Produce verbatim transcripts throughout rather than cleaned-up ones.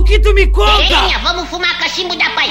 que tu me conta? Venha, vamos fumar cachimbo da paz.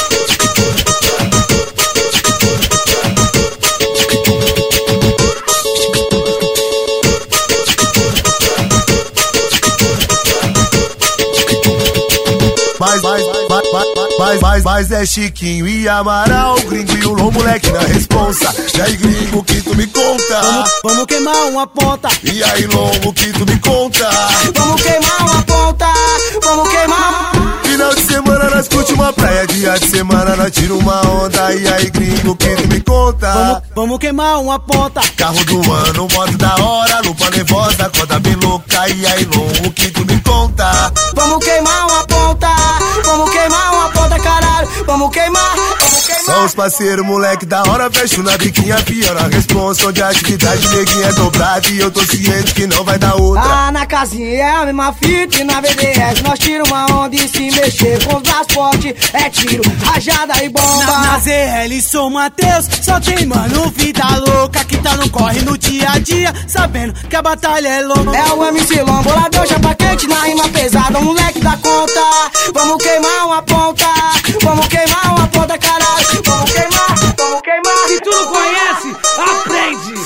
Mas, mas, mas, mas, mas, mas é Chiquinho e Amaral, o gringo e o Lô, moleque na responsa. E aí, gringo, que tu me conta? Vamos, vamos queimar uma ponta. E aí, Longo, que tu me conta? Vamos queimar uma ponta. Vamos queimar. Final de semana nós curte uma praia, dia de semana nós tira uma onda. E aí, gringo, que tu me conta? Vamos, vamos queimar uma ponta. Carro do ano, moto da hora, lupa nervosa, corda bem louca. E aí, Longo, que tu me conta? Vamos queimar uma ponta. Vamos queimar uma ponta, caralho. Vamos queimar, vamos queimar. São os parceiros, moleque da hora, fecho na biquinha, fiel na responsa. Onde a atividade neguinha é dobrada e eu tô ciente que não vai dar outra. Ah, na casinha é a mesma fita e na B D S nós tira uma onda e se mexer com os braços fortes é tiro, rajada e bomba. Na, na Z L sou Matheus, só tem mano vida louca que tá no corre no dia a dia, sabendo que a batalha é longa. É o M C Long, boladão, chapa quente na rima pesada, um moleque da conta. Vamos queimar uma ponta, vamos queimar uma ponta, caralho. Vamos queimar, vamos queimar. Se tu não conhece, aprende.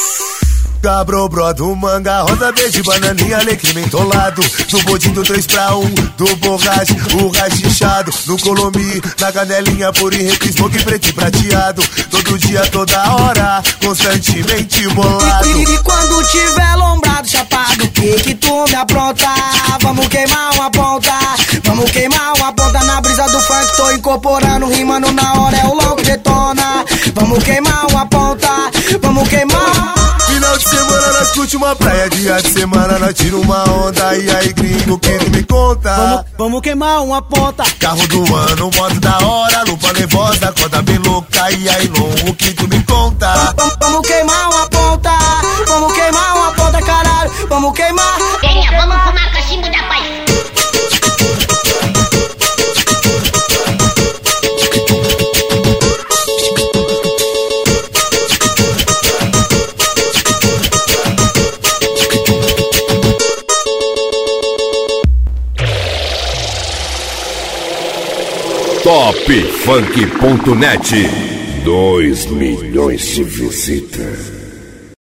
Cabro, bro, do manga, rosa, verde, bananinha, alecrim mentolado. Do bodinho do três pra um, do borrache, o rachichado. No colomi, na canelinha, por enredo, smoke preto e prateado. Todo dia, toda hora, constantemente bolado. E, e, e quando tiver lombrado, chapado, que que tu me apronta? Vamos queimar uma ponta, vamos queimar uma ponta. Na brisa do funk, tô incorporando, rimando na hora, é o louco detona. Vamos queimar uma ponta, vamos queimar. Final de semana nós curte uma praia, dia de semana nós tira uma onda. E aí, gringo, que tu me conta? Vamos, vamos queimar uma ponta. Carro do ano, moto da hora, lupa nervosa, corda bem louca. E aí, Longo, que tu me conta? Vamos, vamos queimar uma ponta, vamos queimar uma ponta, caralho. Vamos queimar. Venha, vamos fumar cachimbo da paz. top funk ponto net. Dois milhões de visitas.